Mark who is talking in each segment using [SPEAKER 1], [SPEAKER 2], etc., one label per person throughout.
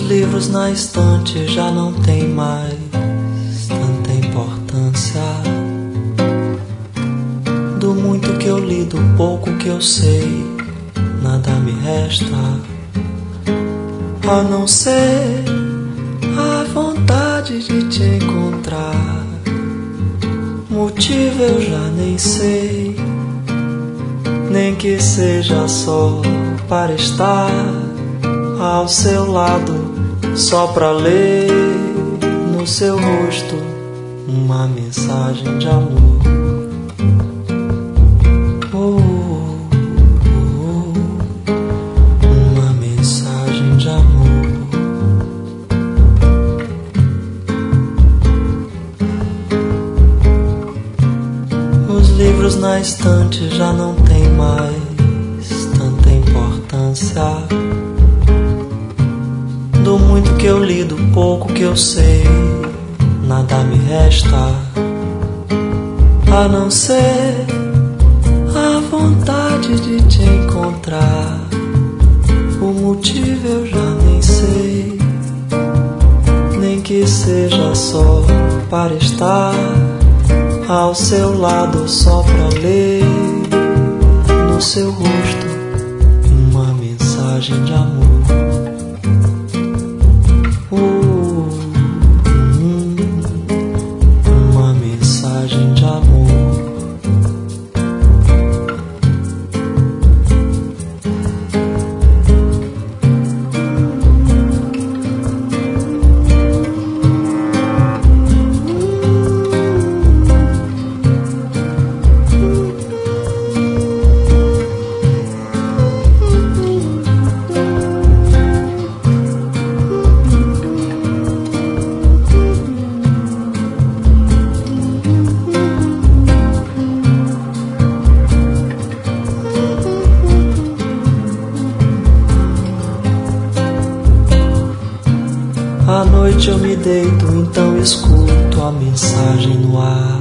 [SPEAKER 1] livros na estante já não tem mais tanta importância. Do muito que eu li, do pouco que eu sei, nada me resta a não ser a vontade de te encontrar. Motivo eu já nem sei, nem que seja só para estar ao seu lado, só pra ler no seu rosto uma mensagem de amor. Uma mensagem de amor. Os livros na estante já não tem mais tanta importância. Do muito que eu li, do pouco que eu sei, nada me resta a não ser a vontade de te encontrar. O motivo eu já nem sei, nem que seja só para estar ao seu lado, só pra ler no seu rosto uma mensagem de amor. Uma mensagem de amor. À noite eu me deito, então escuto a mensagem no ar,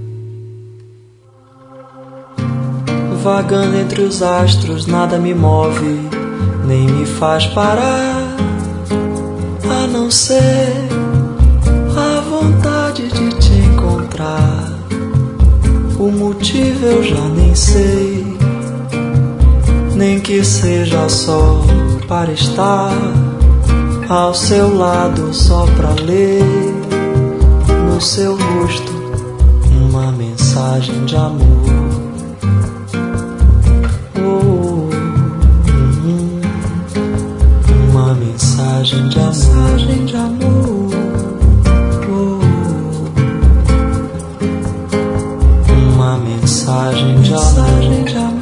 [SPEAKER 1] vagando entre os astros, nada me move, nem me faz parar, a não ser a vontade de te encontrar. O motivo eu já nem sei, nem que seja só para estar ao seu lado, só pra ler no seu rosto uma mensagem de amor. Uma mensagem de amor. Uma mensagem de amor.